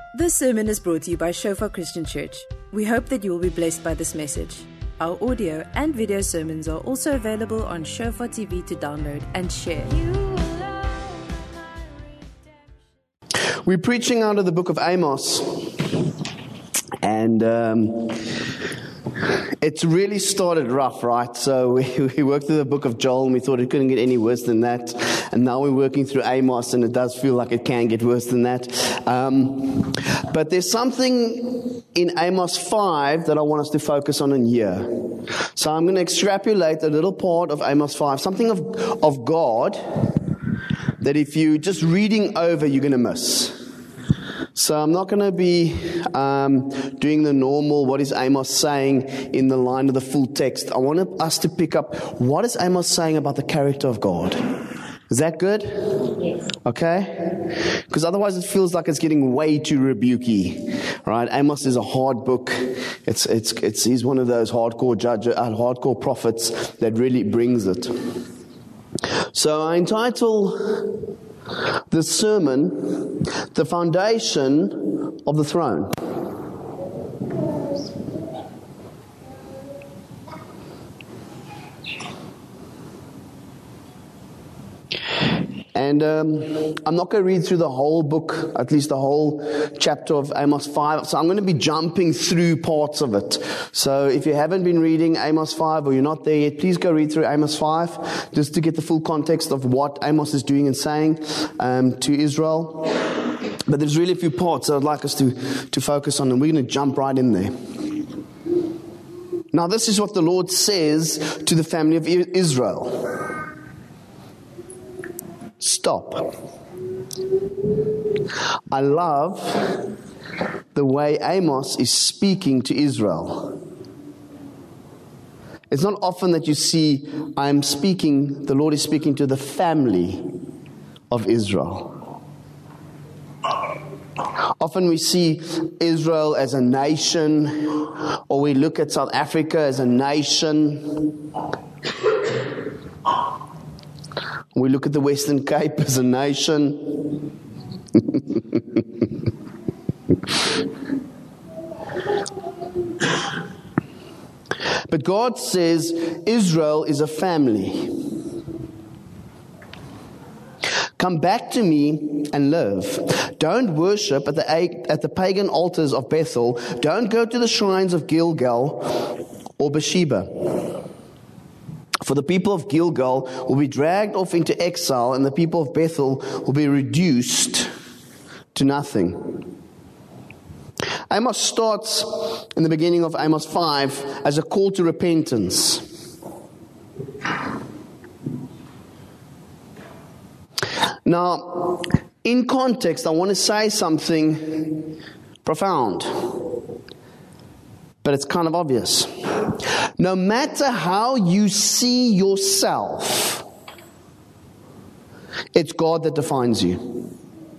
This sermon is brought to you by Shofar Christian Church. We hope that you will be blessed by this message. Our audio and video sermons are also available on Shofar TV to download and share. We're preaching out of the book of Amos, and it's really started rough, right? So we worked through the book of Joel, and we thought it couldn't get any worse than that. And now we're working through Amos, and it does feel like it can get worse than that. But there's something in Amos 5 that I want us to focus on in here. So I'm going to extrapolate a little part of Amos 5, something of God that if you're just reading over, you're going to miss. So I'm not going to be doing the normal, what is Amos saying in the line of the full text. I want us to pick up, what is Amos saying about the character of God? Is that good? Yes. Okay? Because otherwise it feels like it's getting way too rebukey. Right? Amos is a hard book. He's one of those hardcore prophets that really brings it. So I entitle the sermon, The Foundation of the Throne. And I'm not going to read through the whole book, at least the whole chapter of Amos 5. So I'm going to be jumping through parts of it. So if you haven't been reading Amos 5 or you're not there yet, please go read through Amos 5 just to get the full context of what Amos is doing and saying to Israel. But there's really a few parts I'd like us to focus on, and we're going to jump right in there. Now, this is what the Lord says to the family of Israel. Stop. I love the way Amos is speaking to Israel. It's not often that you see the Lord is speaking to the family of Israel. Often we see Israel as a nation, or we look at South Africa as a nation. We look at the Western Cape as a nation. But God says Israel is a family. Come back to me and live. Don't worship at the pagan altars of Bethel. Don't go to the shrines of Gilgal or Beersheba. For the people of Gilgal will be dragged off into exile, and the people of Bethel will be reduced to nothing. Amos starts in the beginning of Amos 5 as a call to repentance. Now, in context, I want to say something profound, but it's kind of obvious. No matter how you see yourself, it's God that defines you.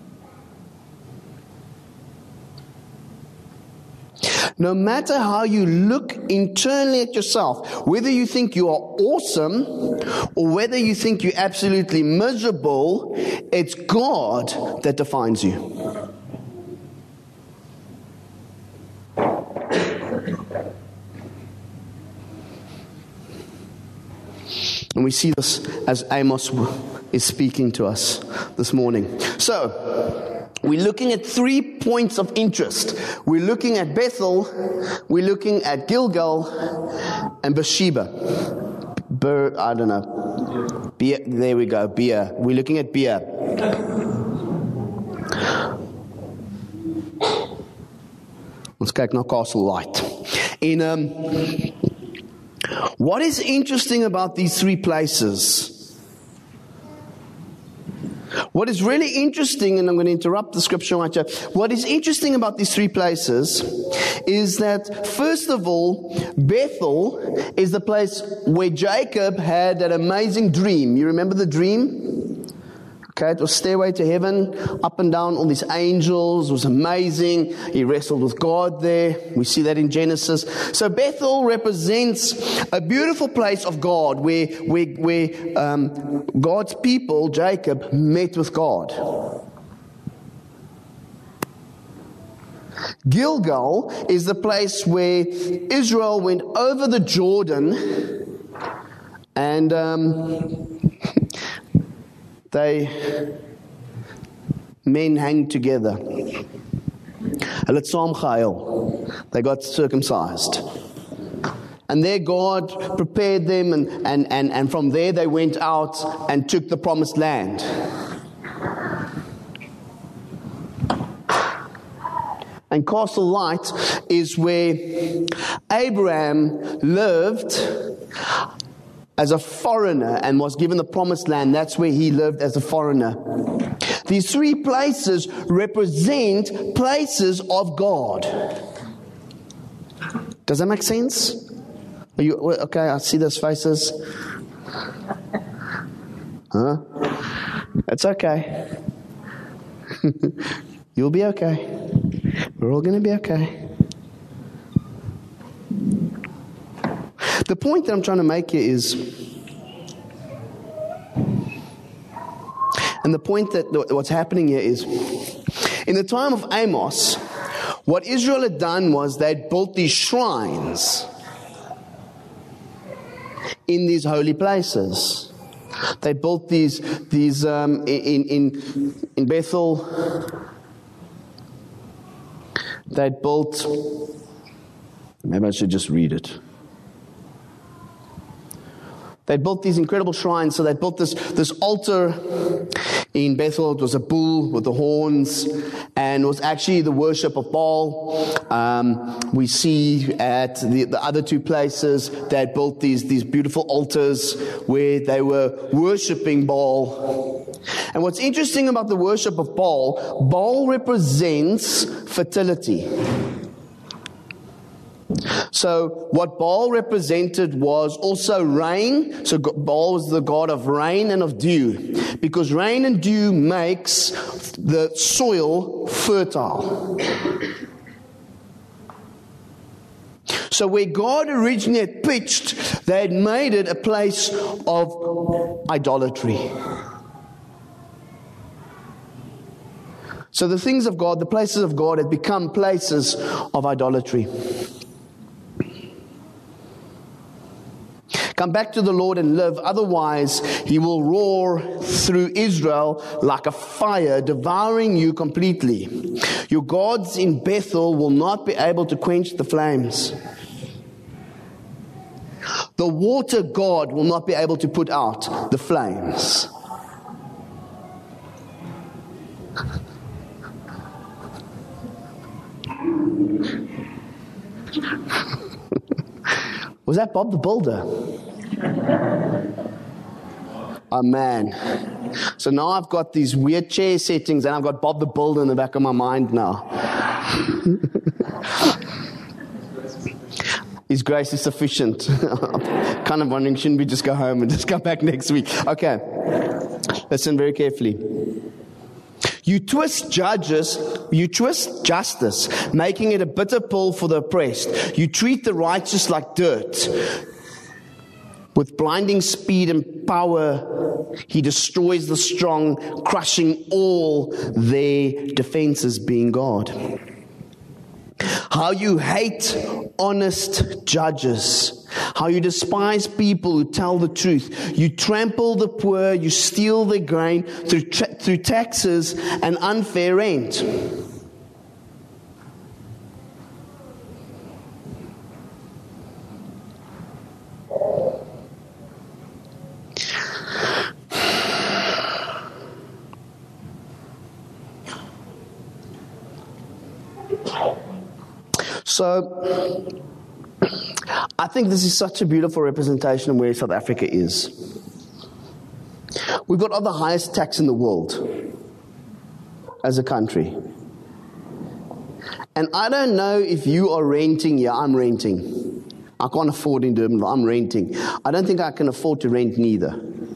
No matter how you look internally at yourself, whether you think you are awesome or whether you think you're absolutely miserable, it's God that defines you. And we see this as Amos is speaking to us this morning. So, we're looking at 3 points of interest. We're looking at Bethel, we're looking at Gilgal, and Beersheba. I don't know. Beer, there we go, Beer. We're looking at Beer. Ons kyk na Castle Light. What is interesting about these 3 places? What is really interesting, and I'm going to interrupt the scripture right here. What is interesting about these 3 places is that, first of all, Bethel is the place where Jacob had that amazing dream. You remember the dream? Okay, it was Stairway to Heaven, up and down all these angels. It was amazing. He wrestled with God there. We see that in Genesis. So Bethel represents a beautiful place of God where God's people, Jacob, met with God. Gilgal is the place where Israel went over the Jordan and men hang together. They got circumcised. And there God prepared them, and from there they went out and took the promised land. And Castle Light is where Abraham lived as a foreigner and was given the promised land. That's where he lived as a foreigner. These three places represent places of God. Does that make sense? Are you okay? I see those faces. Huh? It's okay. You'll be okay. We're all going to be okay. The point that I'm trying to make here is, and the point that what's happening here is, in the time of Amos, what Israel had done was they'd built these shrines in these holy places. They built these in Bethel. They'd built, maybe I should just read it. They built these incredible shrines. So they built this altar in Bethel. It was a bull with the horns, and it was actually the worship of Baal. We see at the other two places they had built these beautiful altars where they were worshiping Baal. And what's interesting about the worship of Baal represents fertility. So what Baal represented was also rain. So Baal was the god of rain and of dew, because rain and dew makes the soil fertile. So where God originally had pitched, they had made it a place of idolatry. So the things of God, the places of God, had become places of idolatry. Come back to the Lord and live, otherwise He will roar through Israel like a fire, devouring you completely. Your gods in Bethel will not be able to quench the flames. The water god will not be able to put out the flames. Was that Bob the Builder? Oh man. So now I've got these weird chair settings and I've got Bob the Builder in the back of my mind now. His grace is sufficient. I'm kind of wondering, shouldn't we just go home and just come back next week? Okay. Listen very carefully. You twist justice, making it a bitter pill for the oppressed. You treat the righteous like dirt. With blinding speed and power, He destroys the strong, crushing all their defenses, being God. How you hate honest judges. How you despise people who tell the truth. You trample the poor. You steal their grain through taxes and unfair rent. So, I think this is such a beautiful representation of where South Africa is. We've got the highest tax in the world as a country. And I don't know if you are renting here. I'm renting. I can't afford in Durban, but I'm renting. I don't think I can afford to rent neither.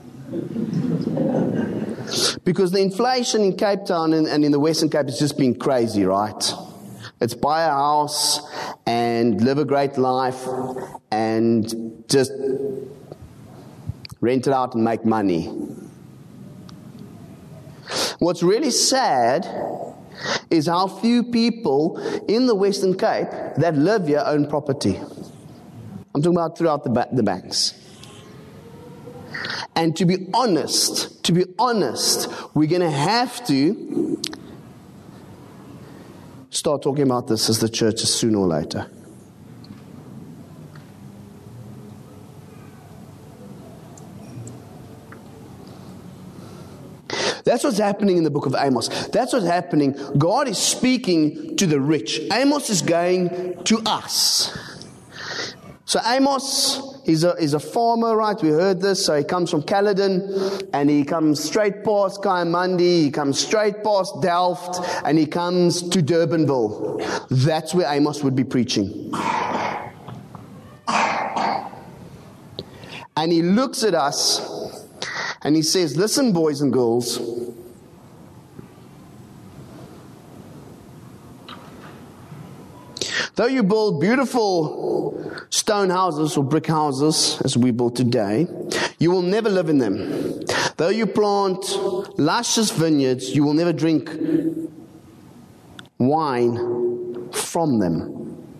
Because the inflation in Cape Town and in the Western Cape has just been crazy, right? It's buy a house and live a great life and just rent it out and make money. What's really sad is how few people in the Western Cape that live here own property. I'm talking about throughout the banks. And to be honest, we're going to have to start talking about this as the church sooner or later. That's what's happening in the book of Amos. That's what's happening. God is speaking to the rich. Amos is going to us. So Amos is a farmer, right? We heard this. So he comes from Caledon, and he comes straight past Kayamandi, he comes straight past Delft, and he comes to Durbanville. That's where Amos would be preaching. And he looks at us, and he says, listen, boys and girls, though you build beautiful stone houses or brick houses, as we build today, you will never live in them. Though you plant luscious vineyards, you will never drink wine from them.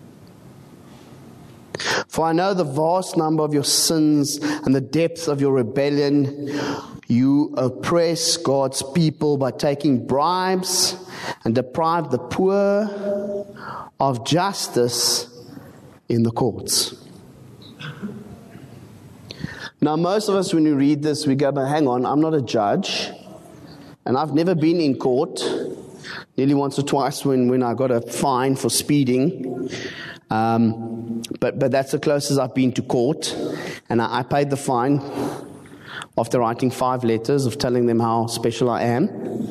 For I know the vast number of your sins and the depth of your rebellion. You oppress God's people by taking bribes and deprive the poor of justice in the courts. Now, most of us, when we read this, we go, but hang on, I'm not a judge, and I've never been in court, nearly once or twice when I got a fine for speeding. But that's the closest I've been to court, and I paid the fine after writing 5 letters of telling them how special I am.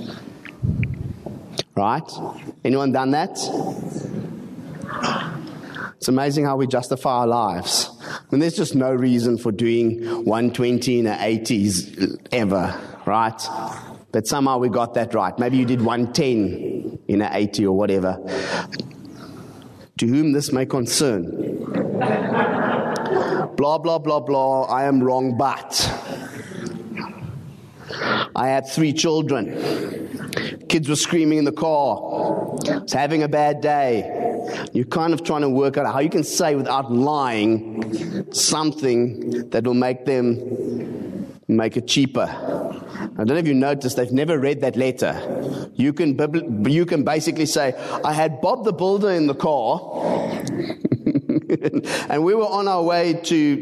Right? Anyone done that? It's amazing how we justify our lives. And there's just no reason for doing 120 in the 80s ever, right? But somehow we got that right. Maybe you did 110 in an 80 or whatever. To whom this may concern. Blah, blah, blah, blah. I am wrong, but I had 3 children. Kids were screaming in the car. I was having a bad day. You're kind of trying to work out how you can say without lying something that will make them make it cheaper. I don't know if you noticed, they've never read that letter. You can basically say, I had Bob the Builder in the car, and we were on our way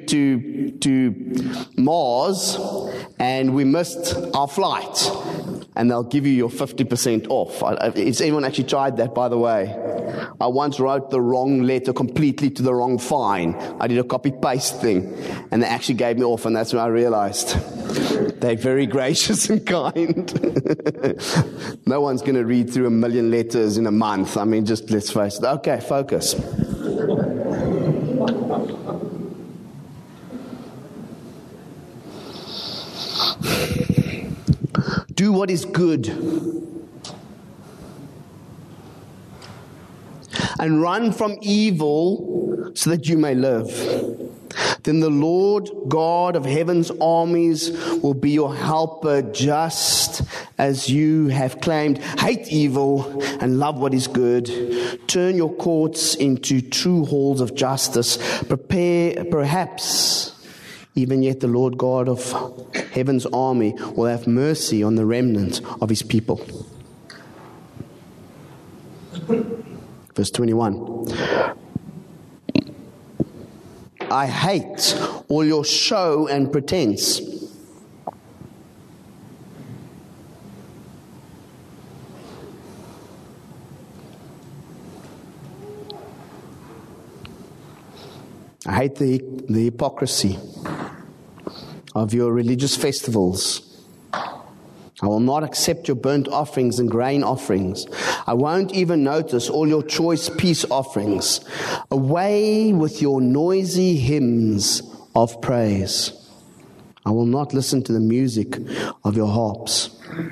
to Mars, and we missed our flight. And they'll give you your 50% off. Has anyone actually tried that, by the way? I once wrote the wrong letter completely to the wrong fine. I did a copy-paste thing, and they actually gave me off, and that's when I realized they're very gracious and kind. No one's going to read through 1 million letters in a month. I mean, just let's face it. Okay, focus. Do what is good and run from evil so that you may live. Then the Lord God of heaven's armies will be your helper, just as you have claimed. Hate evil and love what is good. Turn your courts into true halls of justice. Prepare, perhaps even yet the Lord God of heaven's army will have mercy on the remnant of his people. Verse 21. I hate all your show and pretense. I hate the hypocrisy of your religious festivals. I will not accept your burnt offerings and grain offerings. I won't even notice all your choice peace offerings. Away with your noisy hymns of praise. I will not listen to the music of your harps.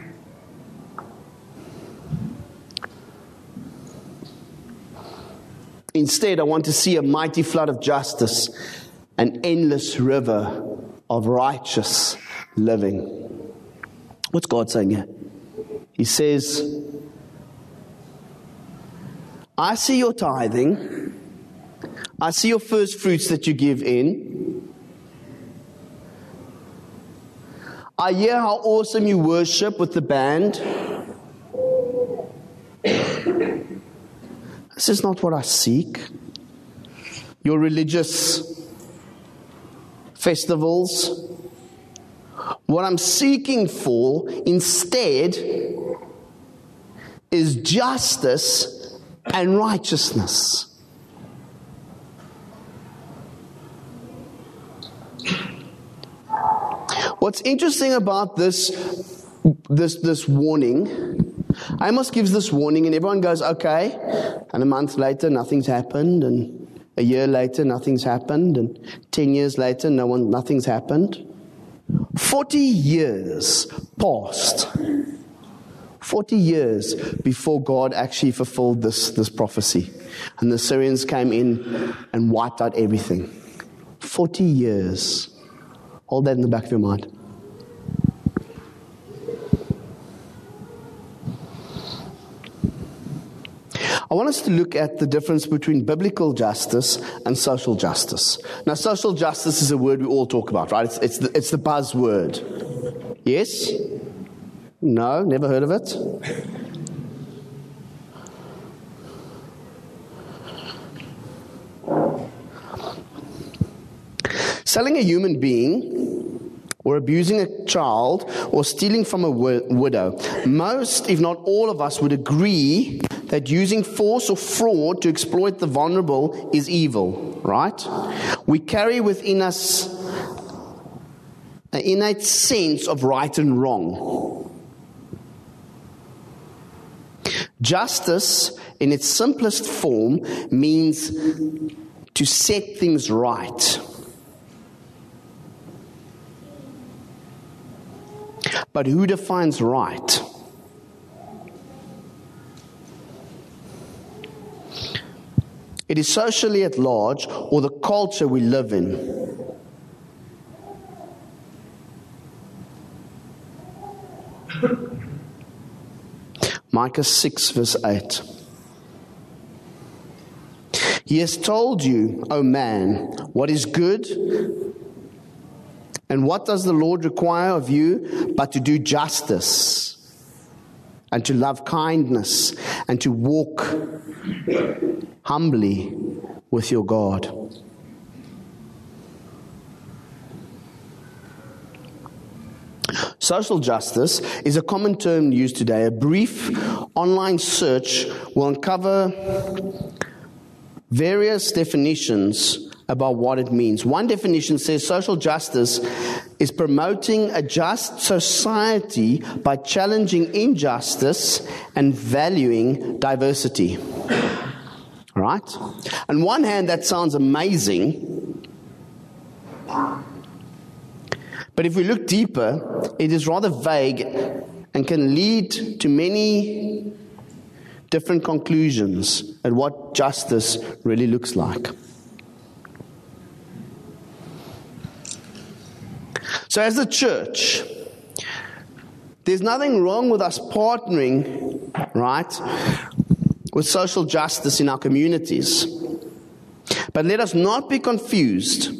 Instead, I want to see a mighty flood of justice, an endless river of righteous living. What's God saying here? He says, I see your tithing. I see your first fruits that you give in. I hear how awesome you worship with the band. This is not what I seek. Your religious festivals. What I'm seeking for instead is justice and righteousness. What's interesting about this warning, Amos gives this warning and everyone goes, okay, and a month later nothing's happened, and a year later nothing's happened, and 10 years later nothing's happened. 40 years passed. 40 years before God actually fulfilled this prophecy. And the Syrians came in and wiped out everything. 40 years. Hold that in the back of your mind. I want us to look at the difference between biblical justice and social justice. Now, social justice is a word we all talk about, right? It's the buzzword. Yes? No? Never heard of it? Selling a human being, or abusing a child, or stealing from a widow. Most, if not all of us, would agree that using force or fraud to exploit the vulnerable is evil, right? We carry within us an innate sense of right and wrong. Justice, in its simplest form, means to set things right. But who defines right? It is socially at large, or the culture we live in. Micah 6 verse 8. He has told you, O man, what is good, and what does the Lord require of you but to do justice, and to love kindness, and to walk humbly with your God. Social justice is a common term used today. A brief online search will uncover various definitions about what it means. One definition says social justice is promoting a just society by challenging injustice and valuing diversity. All right? On one hand, that sounds amazing. But if we look deeper, it is rather vague and can lead to many different conclusions at what justice really looks like. So as a church, there's nothing wrong with us partnering, right, with social justice in our communities. But let us not be confused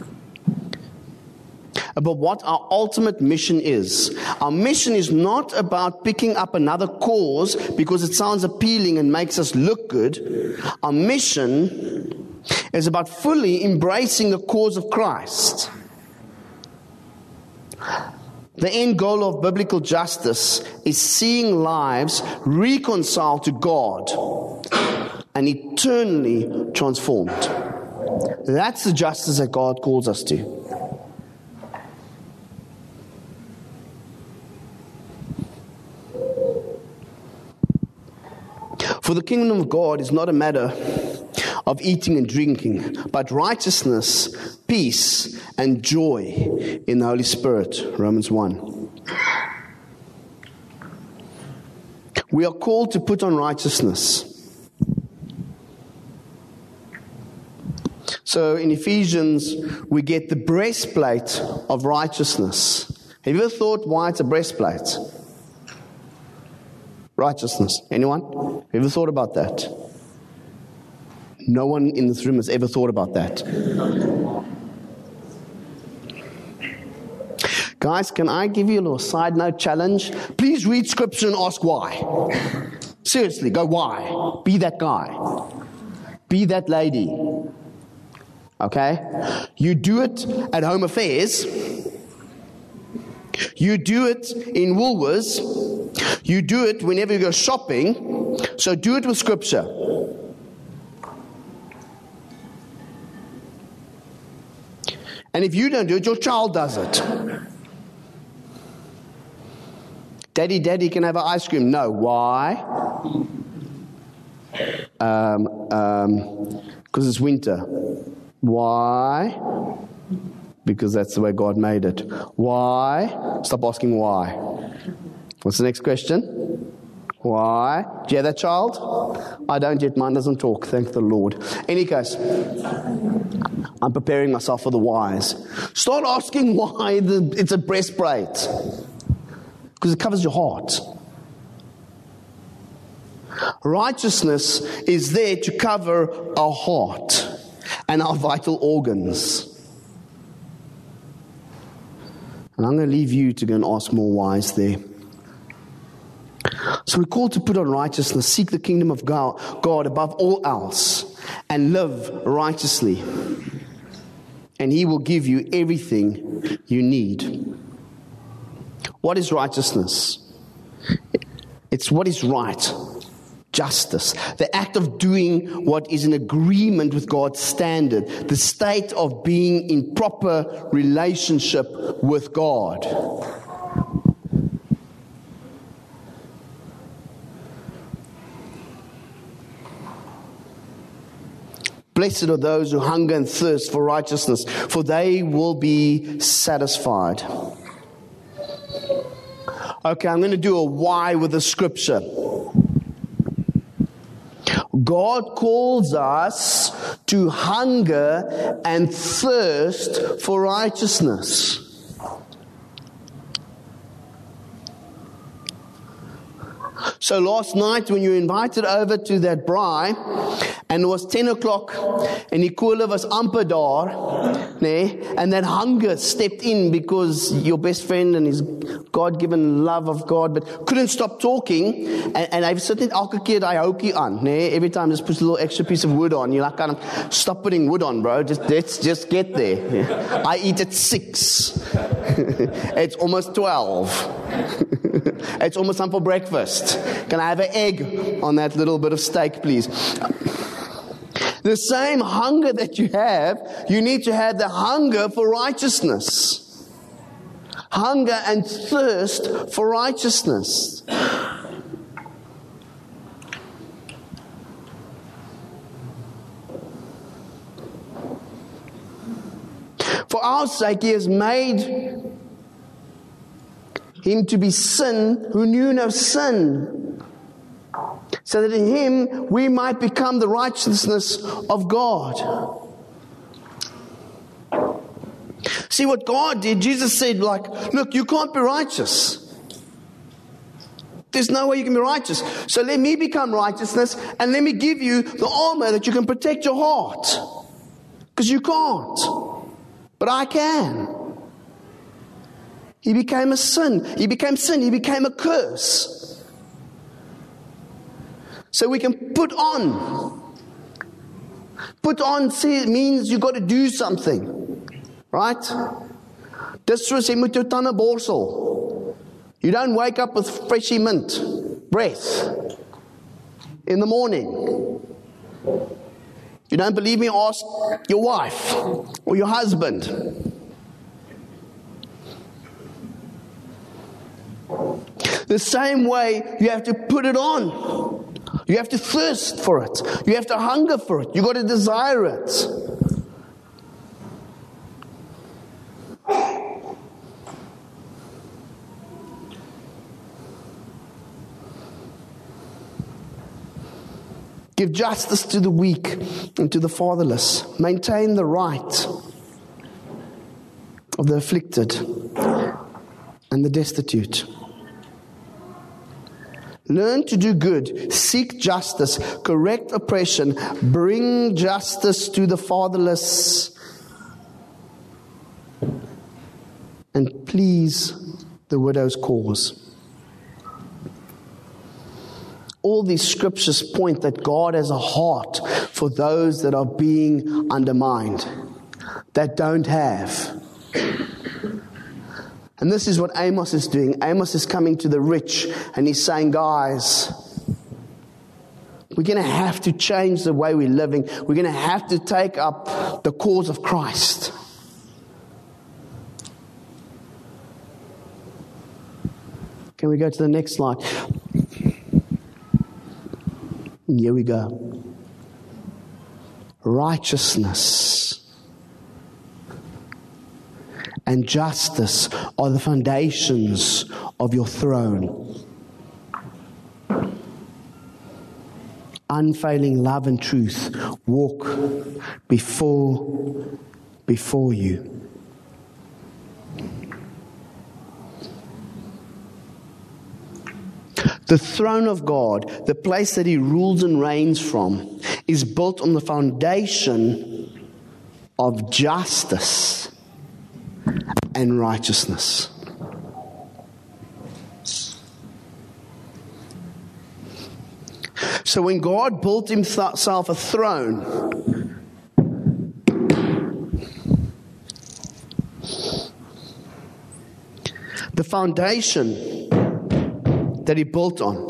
about what our ultimate mission is. Our mission is not about picking up another cause because it sounds appealing and makes us look good. Our mission is about fully embracing the cause of Christ. The end goal of biblical justice is seeing lives reconciled to God and eternally transformed. That's the justice that God calls us to. For the kingdom of God is not a matter of eating and drinking, but righteousness, peace, and joy in the Holy Spirit. Romans 1. We are called to put on righteousness. So in Ephesians, we get the breastplate of righteousness. Have you ever thought why it's a breastplate? Righteousness. Anyone? Have you ever thought about that? No one in this room has ever thought about that. Guys, can I give you a little side note challenge? Please read scripture and ask why. Seriously, go why. Be that guy. Be that lady. Okay? You do it at Home Affairs. You do it in Woolworths. You do it whenever you go shopping. So do it with scripture. And if you don't do it, your child does it. Daddy, can I have an ice cream? No. Why? Because it's winter. Why? Because that's the way God made it. Why? Stop asking why. What's the next question? Why? Do you have that child? I don't yet. Mine doesn't talk. Thank the Lord. Any case, I'm preparing myself for the whys. Start asking why it's a breastplate. Because it covers your heart. Righteousness is there to cover our heart and our vital organs. And I'm going to leave you to go and ask more whys there. So we're called to put on righteousness, seek the kingdom of God above all else, and live righteously. And He will give you everything you need. What is righteousness? It's what is right. Justice. The act of doing what is in agreement with God's standard. The state of being in proper relationship with God. Blessed are those who hunger and thirst for righteousness, for they will be satisfied. Okay, I'm going to do a why with the scripture. God calls us to hunger and thirst for righteousness. So last night when you were invited over to that braai, and it was 10 o'clock, and Nicole was amper daar, and that hunger stepped in because your best friend and his God-given love of God, but couldn't stop talking, and I've certainly elke keer daai houtjie aan, every time just puts a little extra piece of wood on, you're like, kind of, stop putting wood on, bro, let's just get there. I eat at 6. It's almost 12. It's almost time for breakfast. Can I have an egg on that little bit of steak, please? The same hunger that you have, you need to have the hunger for righteousness. Hunger and thirst for righteousness. For our sake, He has made Him to be sin who knew no sin, so that in Him we might become the righteousness of God. See what God did? Jesus said, look, you can't be righteous. There's no way you can be righteous. So let me become righteousness, and let me give you the armor that you can protect your heart. Because you can't. But I can. He became a sin. He became sin. He became a curse. So we can put on. Put on means you've got to do something. Right? Dis soos jy moet jou tande borsel. You don't wake up with freshy mint breath in the morning. You don't believe me? Ask your wife or your husband. The same way, you have to put it on. You have to thirst for it. You have to hunger for it. You got to desire it. Give justice to the weak and to the fatherless. Maintain the right of the afflicted and the destitute. Learn to do good, seek justice, correct oppression, bring justice to the fatherless, and please the widow's cause. All these scriptures point that God has a heart for those that are being undermined, that don't have. And this is what Amos is doing. Amos is coming to the rich and he's saying, guys, we're going to have to change the way we're living. We're going to have to take up the cause of Christ. Can we go to the next slide? Here we go. Righteousness and justice are the foundations of your throne. Unfailing love and truth walk before you. The throne of God, the place that He rules and reigns from, is built on the foundation of justice and righteousness. So when God built Himself a throne, the foundation that He built on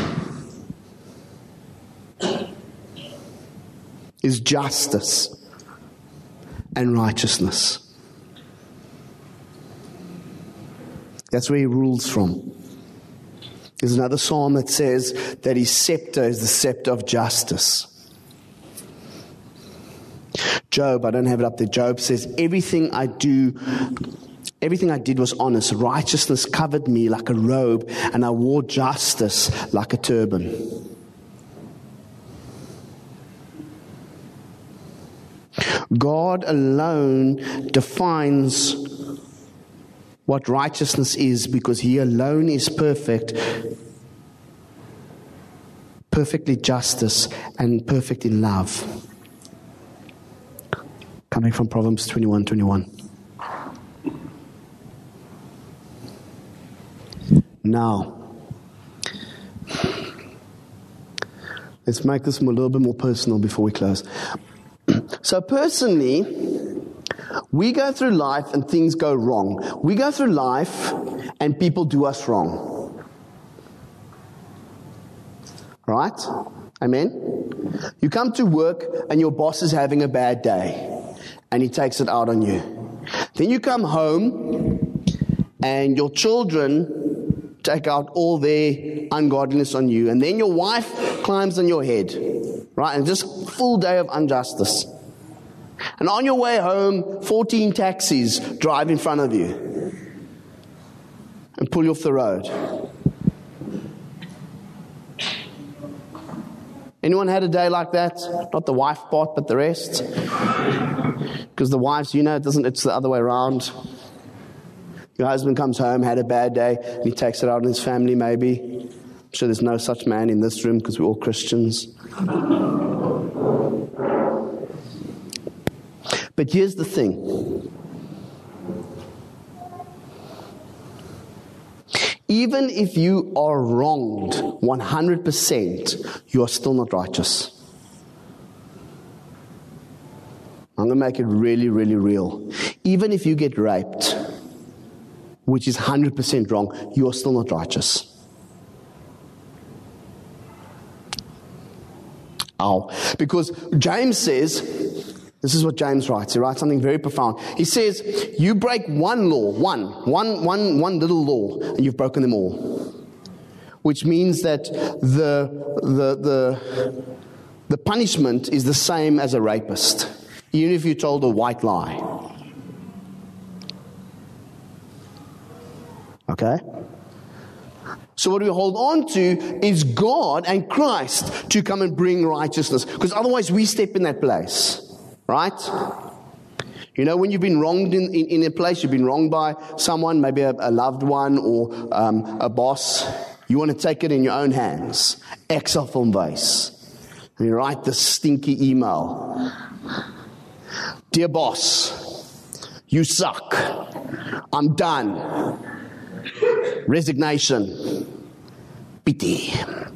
is justice and righteousness. That's where He rules from. There's another psalm that says that His scepter is the scepter of justice. Job, I don't have it up there. Job says, everything I did was honest. Righteousness covered me like a robe, and I wore justice like a turban. God alone defines what righteousness is, because He alone is perfect, perfectly justice and perfect in love. Coming from Proverbs 21:21. Now, let's make this a little bit more personal before we close. So personally, we go through life and things go wrong. We go through life and people do us wrong. Right? Amen? You come to work and your boss is having a bad day and he takes it out on you. Then you come home and your children take out all their ungodliness on you, and then your wife climbs on your head, right? And just full day of injustice. And on your way home, 14 taxis drive in front of you and pull you off the road. Anyone had a day like that? Not the wife part, but the rest? Because the wives, it's the other way around. Your husband comes home, had a bad day, and he takes it out on his family maybe. I'm sure there's no such man in this room because we're all Christians. But here's the thing. Even if you are wronged 100%, you are still not righteous. I'm going to make it really, really real. Even if you get raped, which is 100% wrong, you are still not righteous. Ow. Because James says, this is what James writes. He writes something very profound. He says, you break one law, one little law, and you've broken them all. Which means that the punishment is the same as a rapist, even if you told a white lie. Okay? So what we hold on to is God and Christ to come and bring righteousness. Because otherwise we step in that place. Right? When you've been wronged in a place, you've been wronged by someone, maybe a loved one or a boss, You want to take it in your own hands. Excel from base. And you write this stinky email. Dear boss, you suck. I'm done. Resignation. Pity.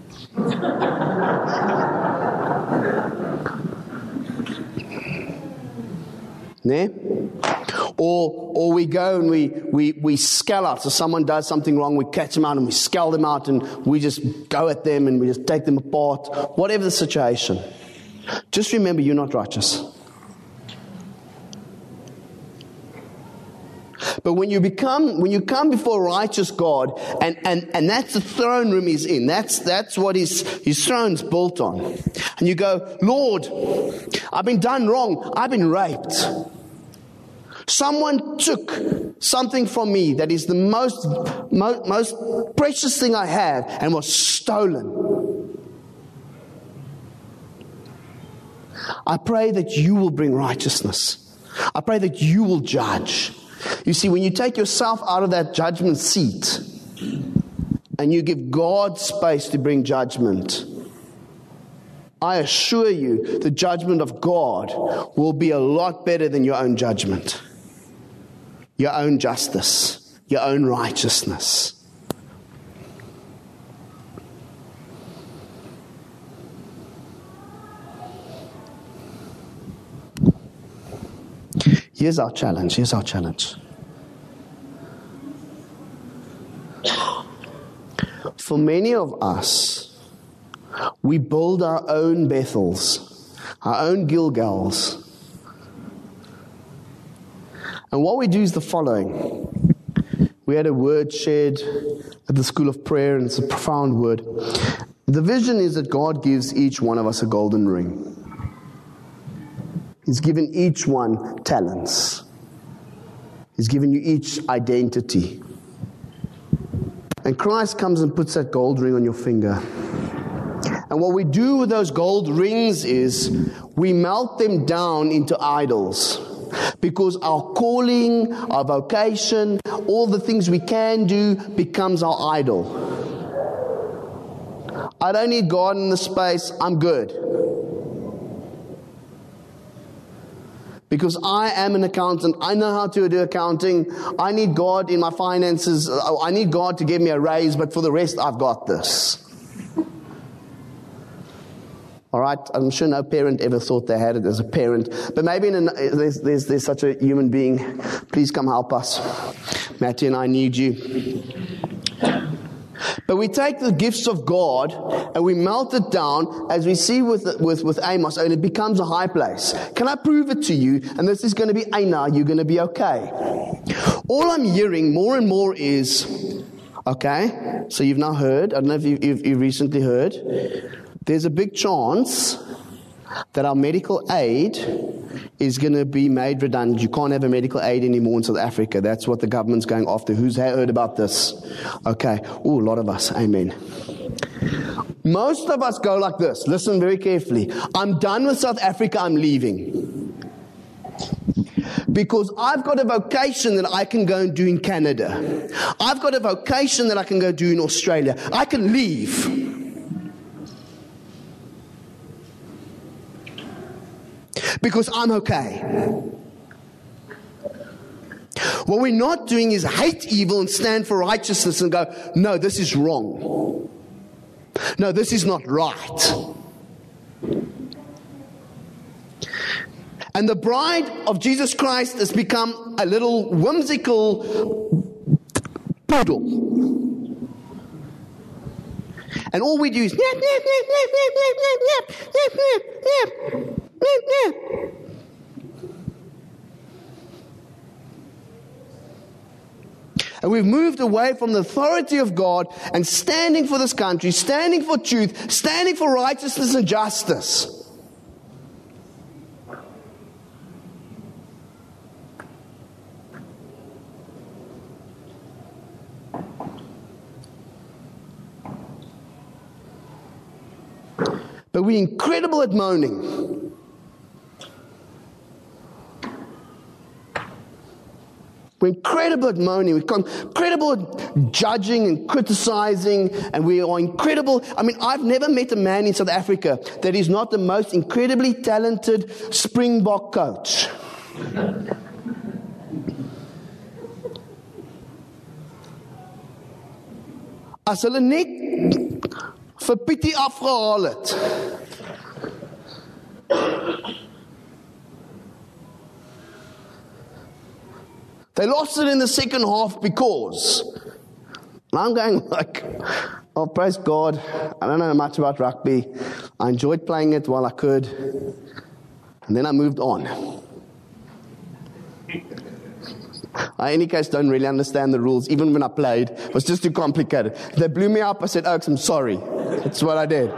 Ne? Or we go and we scale out. So someone does something wrong, we catch them out and we scale them out and we just go at them and we just take them apart. Whatever the situation. Just remember, you're not righteous. But when you come before a righteous God, and that's the throne room he's in, that's what his throne's built on. And you go, Lord, I've been done wrong. I've been raped. Someone took something from me that is the most precious thing I have and was stolen. I pray that you will bring righteousness. I pray that you will judge. You see, when you take yourself out of that judgment seat and you give God space to bring judgment, I assure you the judgment of God will be a lot better than your own judgment, your own justice, your own righteousness. Here's our challenge. For many of us, we build our own Bethels, our own Gilgals. And what we do is the following. We had a word shared at the School of Prayer, and it's a profound word. The vision is that God gives each one of us a golden ring. He's given each one talents. He's given you each identity. And Christ comes and puts that gold ring on your finger. And what we do with those gold rings is we melt them down into idols. Because our calling, our vocation, all the things we can do becomes our idol. I don't need God in the space, I'm good. Because I am an accountant. I know how to do accounting. I need God in my finances. I need God to give me a raise, but for the rest, I've got this. All right? I'm sure no parent ever thought they had it as a parent. But maybe there's such a human being. Please come help us. Matthew and I need you. But we take the gifts of God and we melt it down, as we see with Amos, and it becomes a high place. Can I prove it to you? And this is going to be, now you're going to be okay. All I'm hearing more and more is, okay, so you've now heard, I don't know if you've recently heard, there's a big chance that our medical aid is going to be made redundant. You can't have a medical aid anymore in South Africa. That's what the government's going after. Who's heard about this? Okay. A lot of us. Amen. Most of us go like this. Listen very carefully. I'm done with South Africa. I'm leaving. Because I've got a vocation that I can go and do in Canada. I've got a vocation that I can go do in Australia. I can leave. Because I'm okay. What we're not doing is hate evil and stand for righteousness and go, no, this is wrong. No, this is not right. And the bride of Jesus Christ has become a little whimsical poodle. And all we do is yap, yap, yap, yap, yap, yap, yap, yap, yap, yap. And we've moved away from the authority of God and standing for this country, standing for truth, standing for righteousness and justice. But we're incredible at moaning. We're incredible at moaning. We're incredible at judging and criticizing. And we are incredible. I mean, I've never met a man in South Africa that is not the most incredibly talented Springbok coach. As hulle net vir Pietie afgehaal het. They lost it in the second half because. And I'm going like, oh, praise God. I don't know much about rugby. I enjoyed playing it while I could. And then I moved on. I, in any case, don't really understand the rules. Even when I played, it was just too complicated. They blew me up. I said, Oaks, I'm sorry. That's what I did.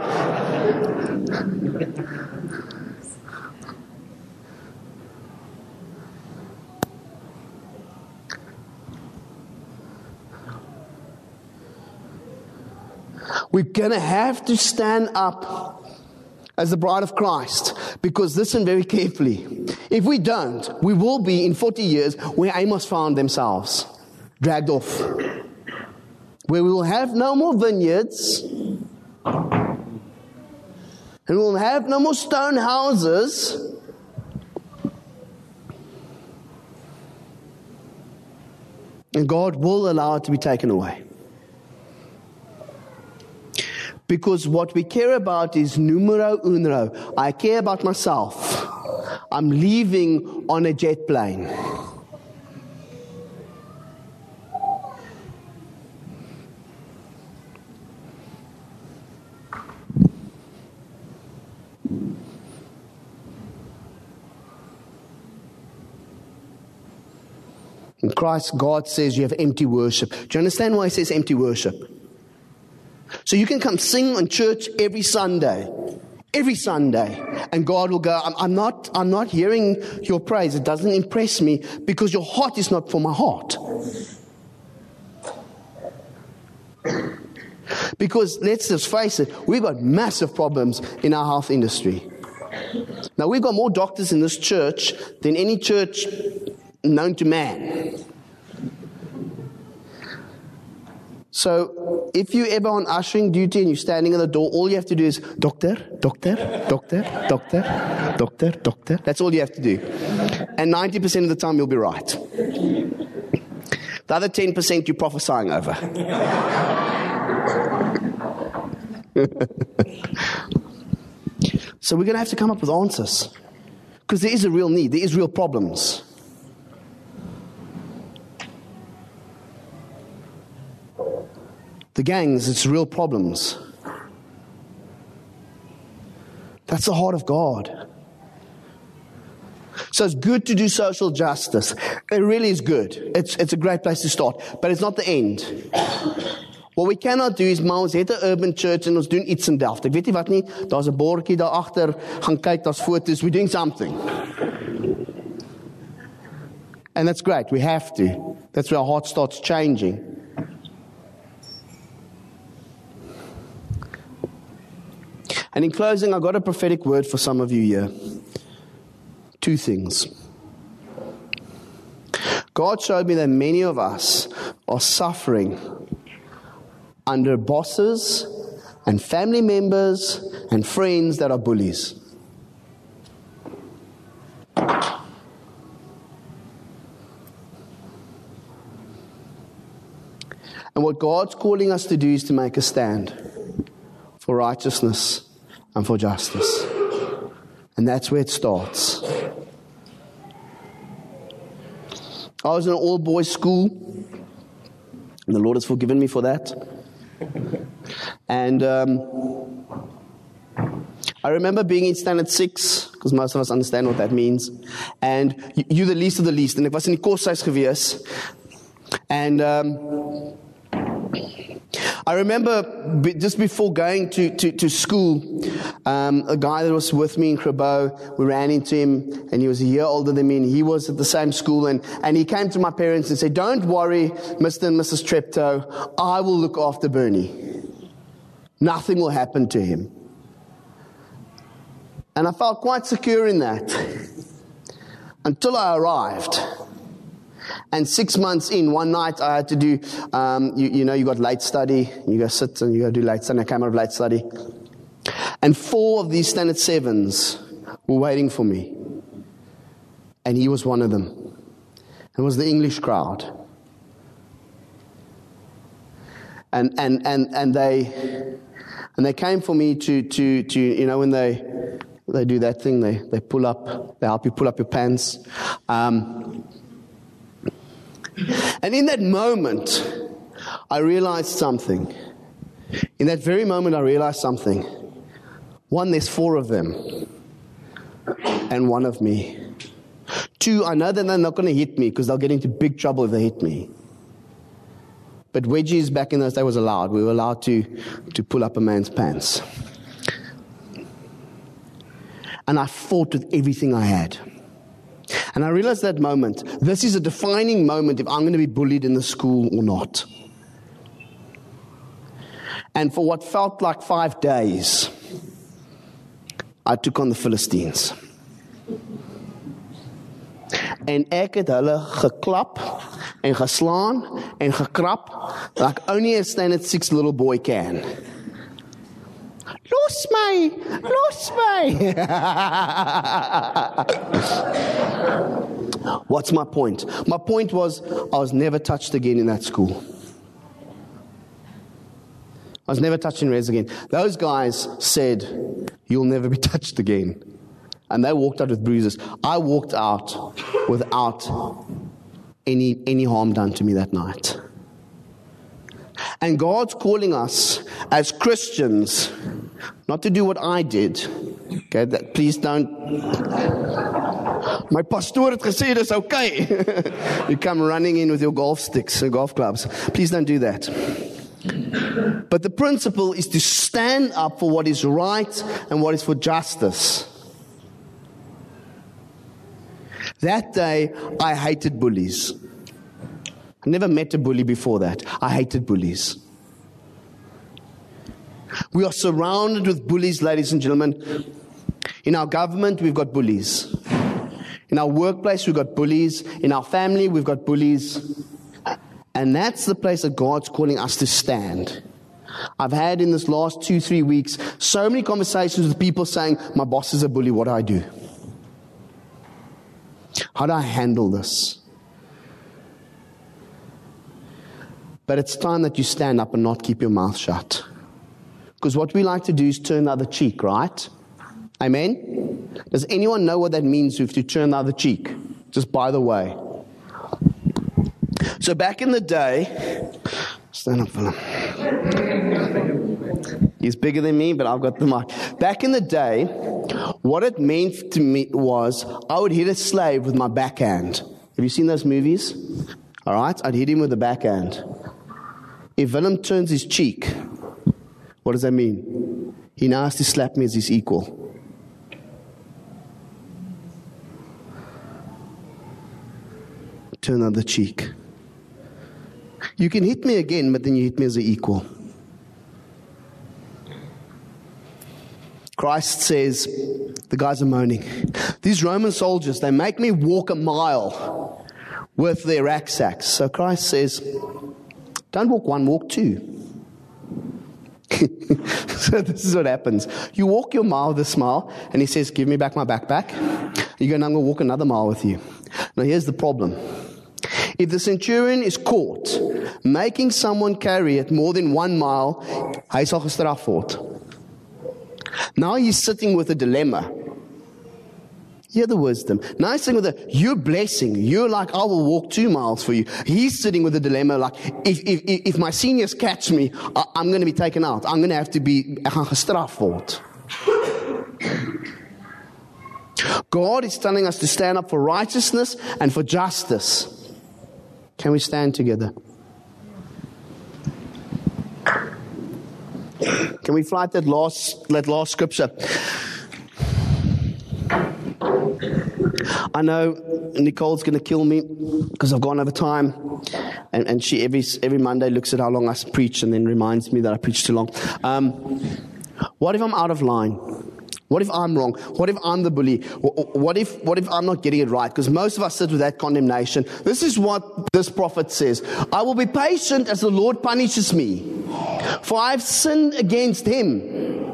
We're going to have to stand up as the bride of Christ, because listen very carefully. If we don't, we will be in 40 years where Amos found themselves, dragged off, where we will have no more vineyards, and we will have no more stone houses, and God will allow it to be taken away. Because what we care about is numero uno. I care about myself. I'm leaving on a jet plane. In Christ, God says you have empty worship. Do you understand why He says empty worship? So you can come sing on church every Sunday, and God will go, I'm not hearing your praise. It doesn't impress me because your heart is not for my heart. Because let's just face it, we've got massive problems in our health industry. Now, we've got more doctors in this church than any church known to man. So, if you're ever on ushering duty and you're standing at the door, all you have to do is, doctor, doctor, doctor, doctor, doctor, doctor. That's all you have to do. And 90% of the time you'll be right. The other 10% you're prophesying over. So we're going to have to come up with answers. Because there is a real need. There is real problems. The gangs, it's real problems. That's the heart of God. So it's good to do social justice. It really is good. It's a great place to start. But it's not the end. What we cannot do is, maar ons het 'n urban church en ons doen iets in Delft. Ek weet nie wat nie, daar's 'n bordjie daar agter, gaan kyk, daar's foto's, we're doing something. And that's great, we have to. That's where our heart starts changing. And in closing, I've got a prophetic word for some of you here. Two things. God showed me that many of us are suffering under bosses and family members and friends that are bullies. And what God's calling us to do is to make a stand for righteousness and for justice. And that's where it starts. I was in an all-boys school, and the Lord has forgiven me for that. And I remember being in standard 6, because most of us understand what that means. And you're the least of the least. And ek was in die koshuis gewees. And I remember just before going to school, a guy that was with me in Krabo, we ran into him, and he was a year older than me, and he was at the same school, and he came to my parents and said, "Don't worry, Mr. and Mrs. Treptow, I will look after Bernie. Nothing will happen to him." And I felt quite secure in that until I arrived. And 6 months in, one night I had to do, you got late study. You go sit and you go do late study. I came out of late study. And 4 of these standard 7s were waiting for me. And he was one of them. It was the English crowd. And they came for me to when they do that thing, they pull up, they help you pull up your pants. And in that moment, I realized something. In that very moment, I realized something. 1, there's 4 of them, and 1 of me. 2, I know that they're not going to hit me because they'll get into big trouble if they hit me. But wedgies back in those days was allowed. We were allowed to pull up a man's pants. And I fought with everything I had. And I realized that moment, this is a defining moment if I'm going to be bullied in the school or not. And for what felt like 5 days, I took on the Philistines. En ek het hulle geklap en geslaan en gekrap like only a standard 6 little boy can. Los my! What's my point? My point was I was never touched again in that school. I was never touched in res again. Those guys said, you'll never be touched again. And they walked out with bruises. I walked out without any harm done to me that night. And God's calling us as Christians not to do what I did. Okay, please don't. My pastor het gesê dis okay. You come running in with your golf sticks and golf clubs. Please don't do that. But the principle is to stand up for what is right and what is for justice. That day, I hated bullies. I never met a bully before that. I hated bullies. We are surrounded with bullies, ladies and gentlemen. In our government, we've got bullies. In our workplace, we've got bullies. In our family, we've got bullies. And that's the place that God's calling us to stand. I've had in this last 2-3 weeks so many conversations with people saying, my boss is a bully, what do I do? How do I handle this? But it's time that you stand up and not keep your mouth shut. Because what we like to do is turn the other cheek, right? Amen? Does anyone know what that means if you turn the other cheek? Just by the way. So back in the day, stand up, Philip. He's bigger than me, but I've got the mic. Back in the day, what it meant to me was I would hit a slave with my backhand. Have you seen those movies? All right, I'd hit him with the backhand. If Willem turns his cheek, what does that mean? He now has to slap me as his equal. Turn the other cheek. You can hit me again, but then you hit me as an equal. Christ says, the guys are moaning. These Roman soldiers, they make me walk a mile with their rucksacks. So Christ says, don't walk 1, walk 2. So this is what happens. You walk your mile with a smile, and he says, give me back my backpack. You go, now I'm going to walk another mile with you. Now here's the problem. If the centurion is caught making someone carry it more than 1 mile, hy sal gestraf word. Now he's sitting with a dilemma. Hear the wisdom. Now he's sitting with you're blessing. You're like, I will walk 2 miles for you. He's sitting with a dilemma like, if my seniors catch me, I'm going to be taken out. I'm going to have to be gestraf word. God is telling us to stand up for righteousness and for justice. Can we stand together? Can we fly that last scripture? I know Nicole's going to kill me because I've gone over time, and she every Monday looks at how long I preach and then reminds me that I preached too long. What if I'm out of line? What if I'm wrong? What if I'm the bully? What if I'm not getting it right? Because most of us sit with that condemnation. This is what this prophet says. I will be patient as the Lord punishes me, for I've sinned against him.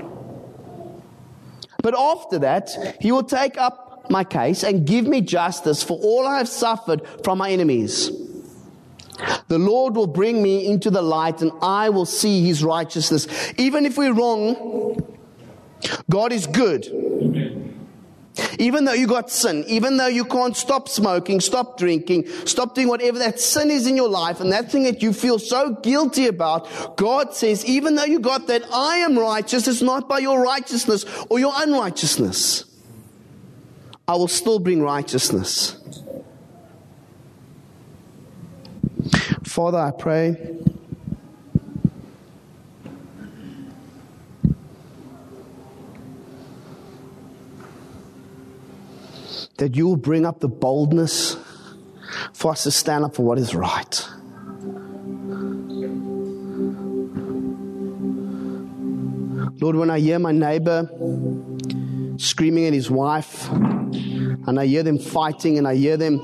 But after that, he will take up my case and give me justice for all I have suffered from my enemies. The Lord will bring me into the light, and I will see his righteousness. Even if we're wrong, God is good. Even though you got sin, even though you can't stop smoking, stop drinking, stop doing whatever that sin is in your life, and that thing that you feel so guilty about, God says, even though you got that, I am righteous. It's not by your righteousness or your unrighteousness. I will still bring righteousness. Father, I pray that you will bring up the boldness for us to stand up for what is right. Lord, when I hear my neighbor screaming at his wife, and I hear them fighting, and I hear them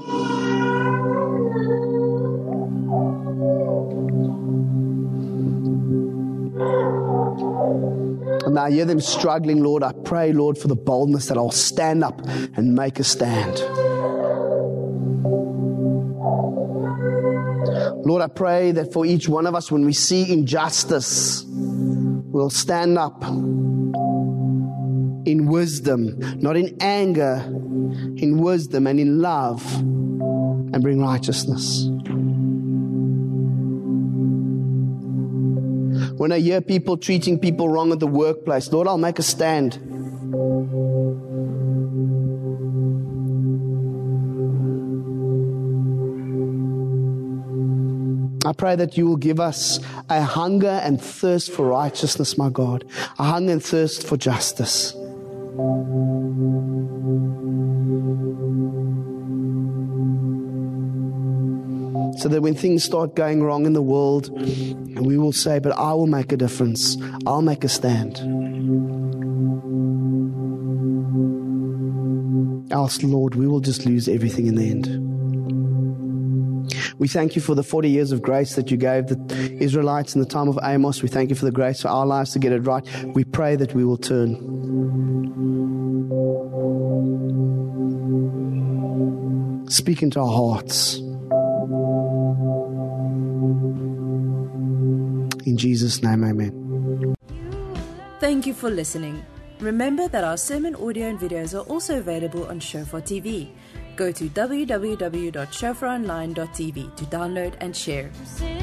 struggling, Lord, I pray, Lord, for the boldness that I'll stand up and make a stand. Lord, I pray that for each one of us, when we see injustice, we'll stand up in wisdom, not in anger, in wisdom and in love, and bring righteousness. When I hear people treating people wrong at the workplace, Lord, I'll make a stand. I pray that you will give us a hunger and thirst for righteousness, my God. A hunger and thirst for justice. So that when things start going wrong in the world, and we will say, but I will make a difference. I'll make a stand. Else, Lord, we will just lose everything in the end. We thank you for the 40 years of grace that you gave the Israelites in the time of Amos. We thank you for the grace for our lives to get it right. We pray that we will turn. Speak into our hearts. In Jesus' name, amen. Thank you for listening. Remember that our sermon audio and videos are also available on Shofar TV. Go to www.shofaronline.tv to download and share.